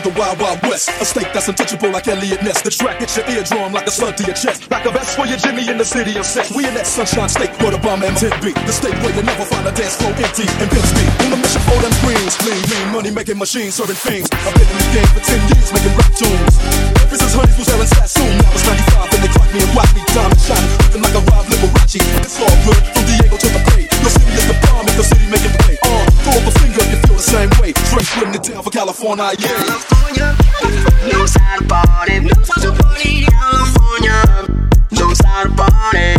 the Wild Wild West. A state that's untouchable like Elliot Ness. The track hits your eardrum like a slug to your chest. Like a vest for your Jimmy in the city of sex. We in that sunshine state where the bomb M10B. The state where you never find a dance floor empty and pimp speed. On the mission for them greens, lean, mean, money making machines serving fiends. I've been in the game for 10 years making rap tunes. This is Honey's was selling Sassoon. Now it's 95 and they clock me and watch me diamond shining, looking like a Rob Liberace. It's all good from Diego to the Bay. Your city is the bomb, and your city making play. Throw up a finger if you feel the same way. Straight putting it down for California, yeah. California knows how to party, knows how to party. California knows how to party.